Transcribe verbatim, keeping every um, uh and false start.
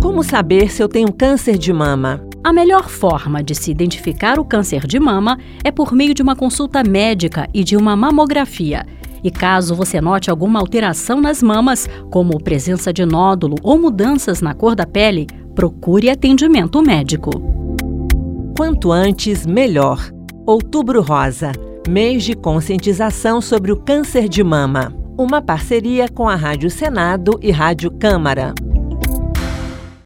Como saber se eu tenho câncer de mama? A melhor forma de se identificar o câncer de mama é por meio de uma consulta médica e de uma mamografia. E caso você note alguma alteração nas mamas, como presença de nódulo ou mudanças na cor da pele, procure atendimento médico. Quanto antes, melhor. Outubro Rosa, mês de conscientização sobre o câncer de mama. Uma parceria com a Rádio Senado e Rádio Câmara.